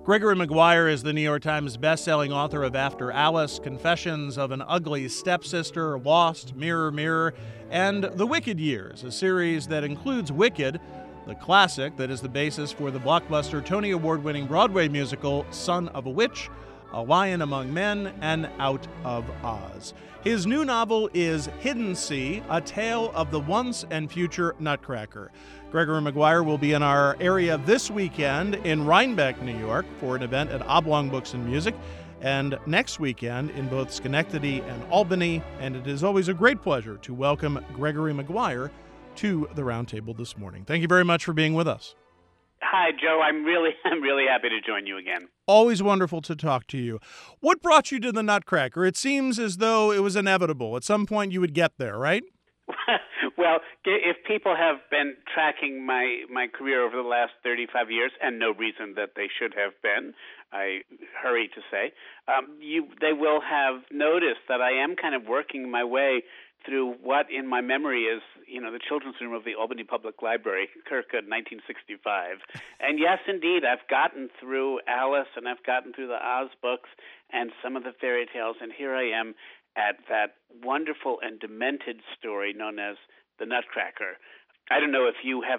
Gregory Maguire is the New York Times bestselling author of After Alice, Confessions of an Ugly Stepsister, Lost, Mirror, Mirror, and The Wicked Years, a series that includes Wicked, the classic that is the basis for the blockbuster Tony Award-winning Broadway musical Son of a Witch, A Lion Among Men, and Out of Oz. His new novel is Hidden Sea, a tale of the once and future Nutcracker. Gregory Maguire will be in our area this weekend in Rhinebeck, New York, for an event at Oblong Books and Music, and next weekend in both Schenectady and Albany. And it is always a great pleasure to welcome Gregory Maguire to the Roundtable this morning. Thank you very much for being with us. Hi, Joe. I'm really happy to join you again. Always wonderful to talk to you. What brought you to the Nutcracker? It seems as though it was inevitable. At some point you would get there, right? Well, if people have been tracking my career over the last 35 years, and no reason that they should have been, I hurry to say, they will have noticed that I am kind of working my way through what in my memory is, the children's room of the Albany Public Library, circa 1965. And yes, indeed, I've gotten through Alice and I've gotten through the Oz books and some of the fairy tales, and here I am at that wonderful and demented story known as The Nutcracker. I don't know if you have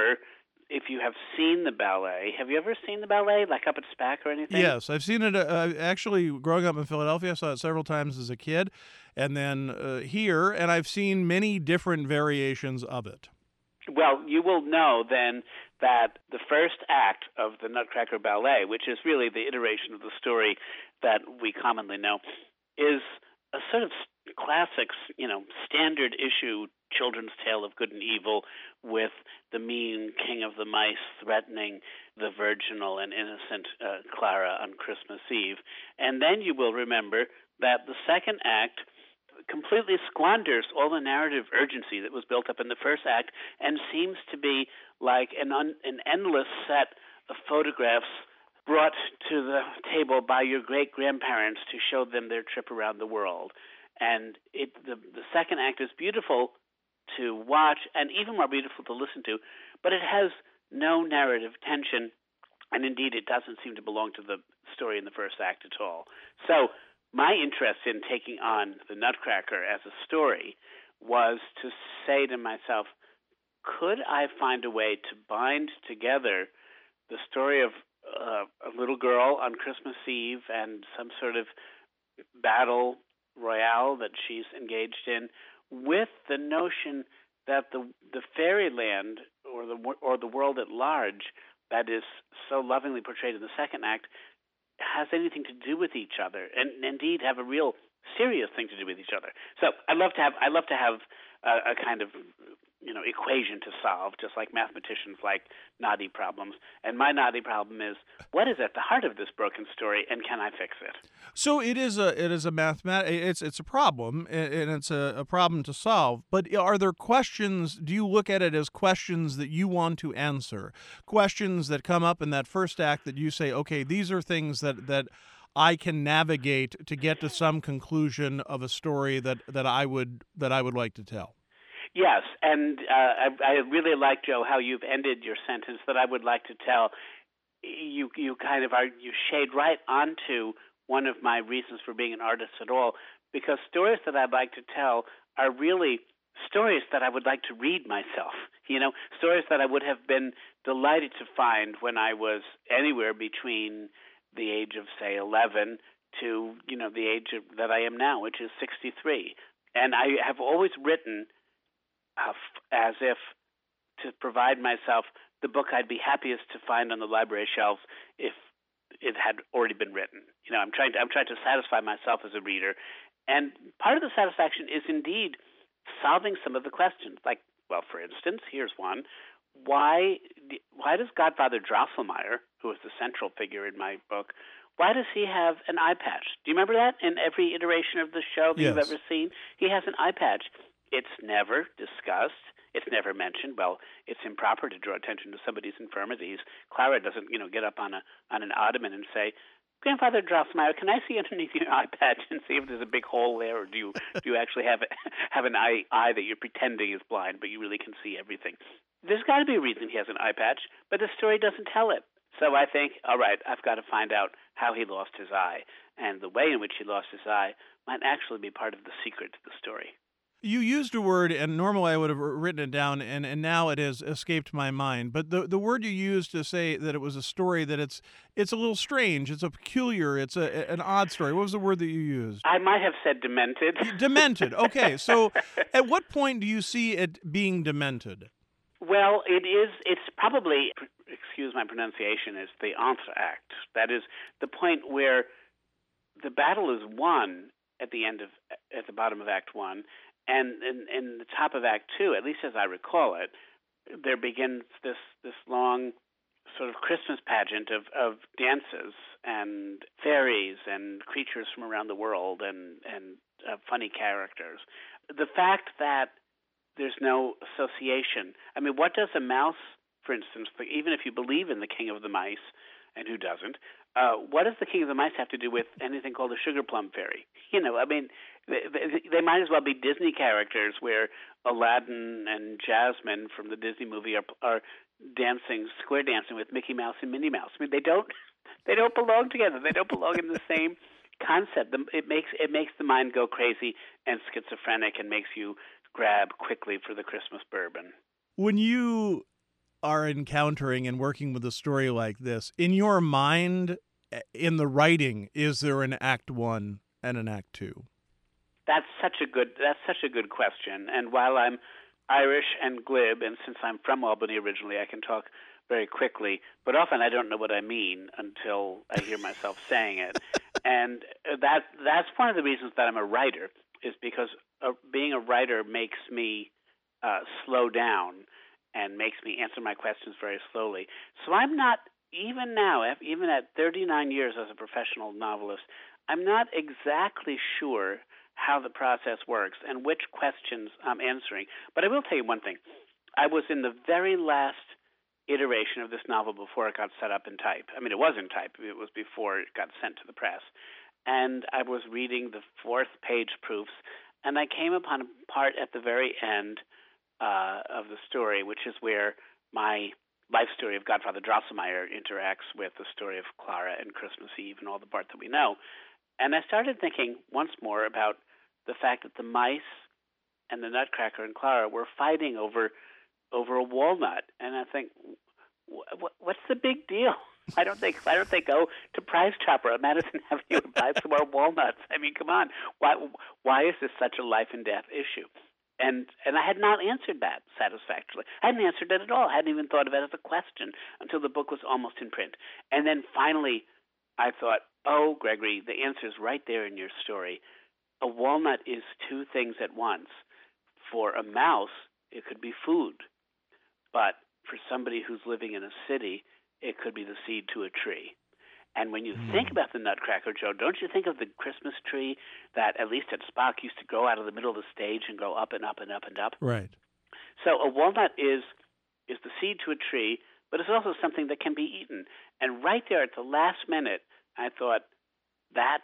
seen the ballet. Have you ever seen the ballet, like up at SPAC or anything? Yes, I've seen it. Actually, growing up in Philadelphia, I saw it several times as a kid, and then here, and I've seen many different variations of it. Well, you will know then that the first act of the Nutcracker Ballet, which is really the iteration of the story that we commonly know, is a sort of classic, standard issue children's tale of good and evil, with the mean king of the mice threatening the virginal and innocent Clara on Christmas Eve. And then you will remember that the second act completely squanders all the narrative urgency that was built up in the first act and seems to be like an endless set of photographs brought to the table by your great-grandparents to show them their trip around the world. And the second act is beautiful to watch and even more beautiful to listen to, but it has no narrative tension, and indeed it doesn't seem to belong to the story in the first act at all. So my interest in taking on the Nutcracker as a story was to say to myself, could I find a way to bind together the story of a little girl on Christmas Eve and some sort of battle royale that she's engaged in with the notion that the fairyland or the world at large that is so lovingly portrayed in the second act has anything to do with each other, and indeed have a real serious thing to do with each other. So I love to have a kind of equation to solve, just like mathematicians like knotty problems. And my knotty problem is, what is at the heart of this broken story, and can I fix it? So it is a mathematics. It's a problem, and it's a problem to solve. But are there questions? Do you look at it as questions that you want to answer? Questions that come up in that first act that you say, okay, these are things that I can navigate to get to some conclusion of a story that I would like to tell. Yes, and I really like, Joe, how you've ended your sentence that I would like to tell. You shade right onto one of my reasons for being an artist at all, because stories that I'd like to tell are really stories that I would like to read myself. Stories that I would have been delighted to find when I was anywhere between the age of, say, 11 to, the age that I am now, which is 63. And I have always written as if to provide myself the book I'd be happiest to find on the library shelves if it had already been written. I'm trying to satisfy myself as a reader, and part of the satisfaction is indeed solving some of the questions. Like, well, for instance, here's one: why does Godfather Drosselmeyer, who is the central figure in my book, why does he have an eye patch? Do you remember that in every iteration of the show that Yes. you've ever seen? He has an eye patch. It's never discussed. It's never mentioned. Well, it's improper to draw attention to somebody's infirmities. Clara doesn't, get up on an ottoman and say, "Grandfather Drosselmeyer, can I see underneath your eye patch and see if there's a big hole there, or do you actually have an eye that you're pretending is blind, but you really can see everything?" There's got to be a reason he has an eye patch, but the story doesn't tell it. So I think, all right, I've got to find out how he lost his eye. And the way in which he lost his eye might actually be part of the secret to the story. You used a word, and normally I would have written it down, and now it has escaped my mind. But the word you used to say that it was a story, that it's a little strange, it's a peculiar, it's an odd story. What was the word that you used? I might have said demented. Demented. Okay, so at what point do you see it being demented? Well, it's probably, excuse my pronunciation, is the entr'acte. That is the point where the battle is won at the bottom of Act 1, and in the top of Act 2, at least as I recall it, there begins this long sort of Christmas pageant of dances and fairies and creatures from around the world and funny characters. The fact that there's no association. I mean, what does a mouse, for instance, even if you believe in the King of the Mice, and who doesn't, what does the King of the Mice have to do with anything called a sugar plum fairy? I mean, they might as well be Disney characters where Aladdin and Jasmine from the Disney movie are square dancing with Mickey Mouse and Minnie Mouse. I mean, they don't belong together. They don't belong in the same concept. It makes the mind go crazy and schizophrenic and makes you grab quickly for the Christmas bourbon. When you are encountering and working with a story like this, in your mind, in the writing, is there an Act 1 and an Act 2? That's such a good question. And while I'm Irish and glib, and since I'm from Albany originally, I can talk very quickly, but often I don't know what I mean until I hear myself saying it. And that's one of the reasons that I'm a writer, is because being a writer makes me slow down and makes me answer my questions very slowly. So I'm not, even now, even at 39 years as a professional novelist, I'm not exactly sure how the process works and which questions I'm answering. But I will tell you one thing. I was in the very last iteration of this novel before it got set up in type. I mean, it was in type. It was before it got sent to the press. And I was reading the 4th page proofs, and I came upon a part at the very end of the story, which is where my life story of Godfather Drosselmeyer interacts with the story of Clara and Christmas Eve and all the part that we know. And I started thinking once more about the fact that the mice and the Nutcracker and Clara were fighting over a walnut. And I think, what's the big deal? I don't think go to Price Chopper at Madison Avenue and buy some more walnuts. I mean, come on. Why is this such a life and death issue? And I had not answered that satisfactorily. I hadn't answered it at all. I hadn't even thought of it as a question until the book was almost in print. And then finally I thought, oh, Gregory, the answer is right there in your story. A walnut is two things at once. For a mouse, it could be food. But for somebody who's living in a city, it could be the seed to a tree. And when you think about the Nutcracker, Joe, don't you think of the Christmas tree that, at least at Spock, used to grow out of the middle of the stage and go up and up and up and up? Right. So a walnut is the seed to a tree, but it's also something that can be eaten. And right there at the last minute, I thought, that's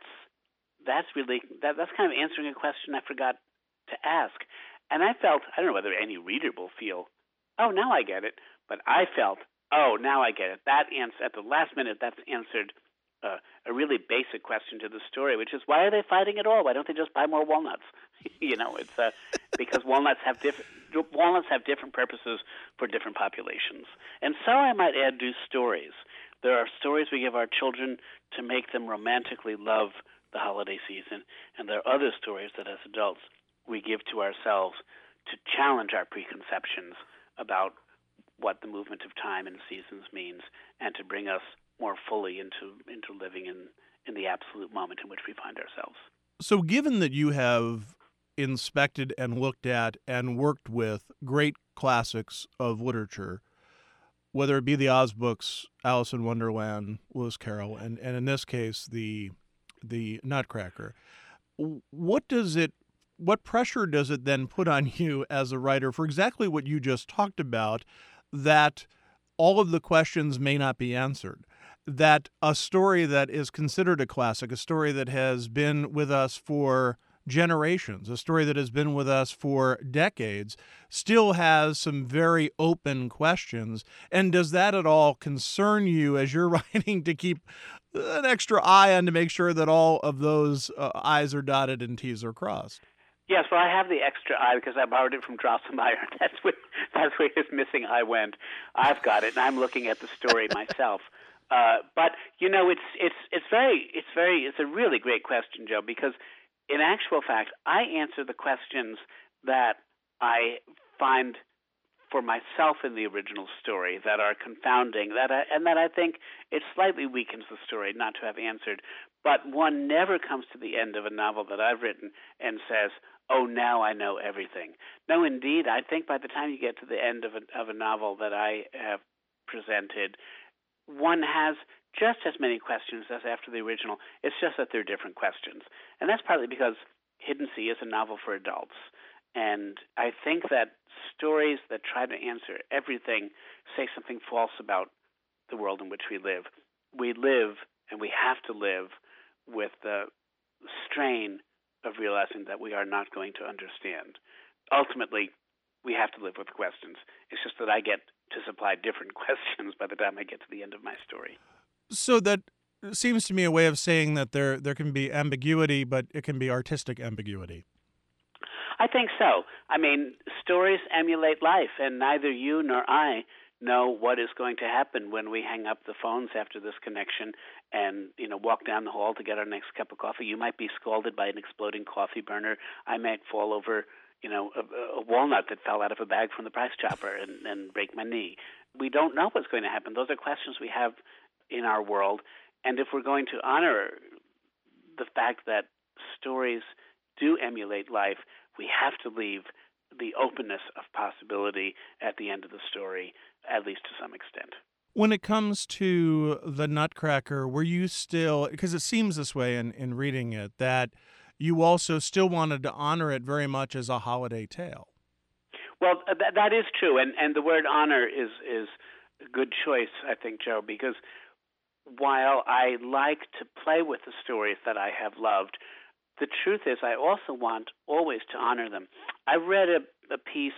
kind of answering a question I forgot to ask. And I felt, I don't know whether any reader will feel, oh, now I get it, but I felt, oh, now I get it. That answer at the last minute, that's answered a really basic question to the story, which is, why are they fighting at all? Why don't they just buy more walnuts? It's because walnuts have different purposes for different populations. And so I might add, do stories. There are stories we give our children to make them romantically love the holiday season, and there are other stories that as adults we give to ourselves to challenge our preconceptions about what the movement of time and seasons means, and to bring us more fully into living in the absolute moment in which we find ourselves. So given that you have inspected and looked at and worked with great classics of literature, whether it be the Oz books, Alice in Wonderland, Lewis Carroll, and in this case, the Nutcracker, what pressure does it then put on you as a writer for exactly what you just talked about, that all of the questions may not be answered, that a story that is considered a classic, a story that has been with us for generations, a story that has been with us for decades, still has some very open questions. And does that at all concern you as you're writing to keep an extra eye on to make sure that all of those I's are dotted and T's are crossed? Yes, well, I have the extra I because I borrowed it from Drosselmeyer. That's where his missing I went. I've got it, and I'm looking at the story myself. But it's a really great question, Joe, because in actual fact, I answer the questions that I find for myself in the original story that are confounding, that I think it slightly weakens the story not to have answered. But one never comes to the end of a novel that I've written and says, "Oh, now I know everything." No, indeed, I think by the time you get to the end of a novel that I have presented, one has just as many questions as after the original. It's just that they're different questions, and that's partly because Hidden Sea is a novel for adults. And I think that stories that try to answer everything say something false about the world in which we live. We live, and we have to live, with the strain of realizing that we are not going to understand. Ultimately, we have to live with questions. It's just that I get to supply different questions by the time I get to the end of my story. So that seems to me a way of saying that there can be ambiguity, but it can be artistic ambiguity. I think so. I mean, stories emulate life, and neither you nor I know what is going to happen when we hang up the phones after this connection and, walk down the hall to get our next cup of coffee. You might be scalded by an exploding coffee burner. I might fall over, a walnut that fell out of a bag from the price chopper and break my knee. We don't know what's going to happen. Those are questions we have in our world. And if we're going to honor the fact that stories do emulate life, we have to leave the openness of possibility at the end of the story, at least to some extent. When it comes to the Nutcracker, were you still, because it seems this way in reading it, that you also still wanted to honor it very much as a holiday tale? Well, that is true, and the word honor is a good choice, I think, Joe, because while I like to play with the stories that I have loved, the truth is I also want always to honor them. I read a piece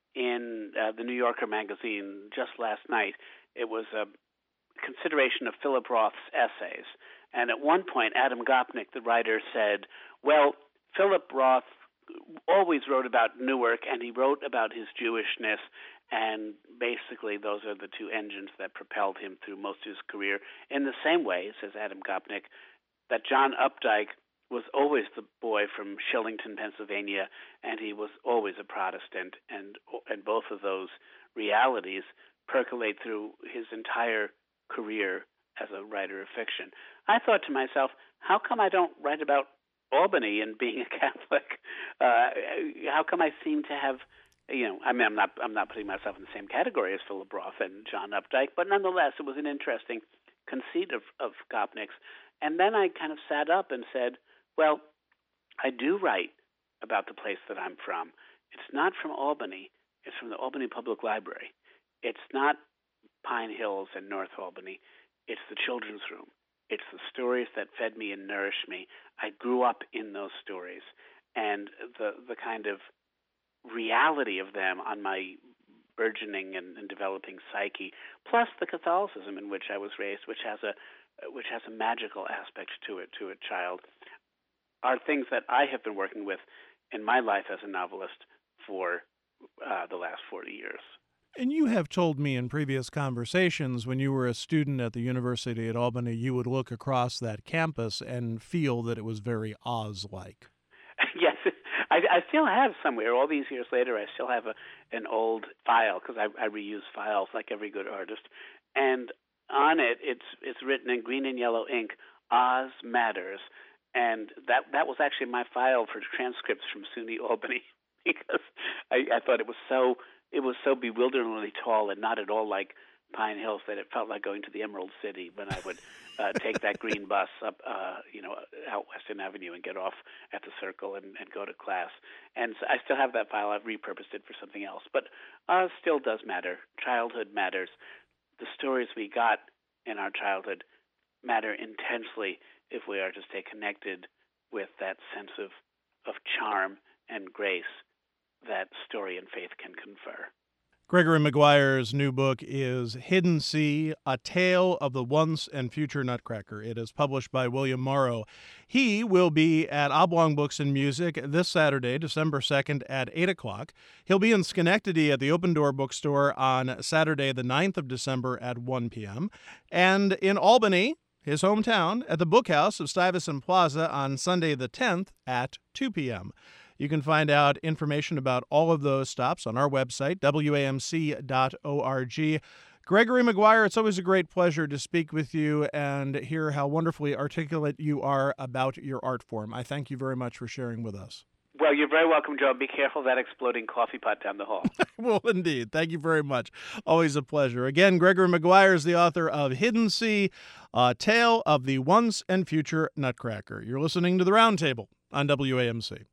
in the New Yorker magazine just last night. It was a consideration of Philip Roth's essays. And at one point, Adam Gopnik, the writer, said, well, Philip Roth always wrote about Newark, and he wrote about his Jewishness, and basically those are the two engines that propelled him through most of his career. In the same way, says Adam Gopnik, that John Updike was always the boy from Shillington, Pennsylvania, and he was always a Protestant, and both of those realities percolate through his entire career as a writer of fiction. I thought to myself, how come I don't write about Albany and being a Catholic? How come I seem to have, I'm not putting myself in the same category as Philip Roth and John Updike, but nonetheless, it was an interesting conceit of Gopnik's. And then I kind of sat up and said, well, I do write about the place that I'm from. It's not from Albany. It's from the Albany Public Library. It's not Pine Hills and North Albany. It's the children's room. It's the stories that fed me and nourished me. I grew up in those stories. And the kind of reality of them on my burgeoning and developing psyche, plus the Catholicism in which I was raised, which has a magical aspect to a child, are things that I have been working with in my life as a novelist for the last 40 years. And you have told me in previous conversations when you were a student at the University at Albany, you would look across that campus and feel that it was very Oz-like. Yes, I still have somewhere, all these years later, I still have an old file, because I reuse files like every good artist. And on it, it's written in green and yellow ink, Oz Matters. And that was actually my file for transcripts from SUNY Albany, because I thought it was so bewilderingly tall and not at all like Pine Hills that it felt like going to the Emerald City when I would take that green bus up, out Western Avenue and get off at the Circle and go to class. And so I still have that file. I've repurposed it for something else. But Oz still does matter. Childhood matters. The stories we got in our childhood matter intensely if we are to stay connected with that sense of of charm and grace that story and faith can confer. Gregory Maguire's new book is Hidden Sea, A Tale of the Once and Future Nutcracker. It is published by William Morrow. He will be at Oblong Books and Music this Saturday, December 2nd at 8 o'clock. He'll be in Schenectady at the Open Door Bookstore on Saturday, the 9th of December at 1 p.m. And in Albany, his hometown, at the Bookhouse of Stuyvesant Plaza on Sunday the 10th at 2 p.m. You can find out information about all of those stops on our website, wamc.org. Gregory Maguire, it's always a great pleasure to speak with you and hear how wonderfully articulate you are about your art form. I thank you very much for sharing with us. Well, you're very welcome, Joe. Be careful of that exploding coffee pot down the hall. Well, indeed. Thank you very much. Always a pleasure. Again, Gregory Maguire is the author of Hidden Sea, A Tale of the Once and Future Nutcracker. You're listening to The Roundtable on WAMC.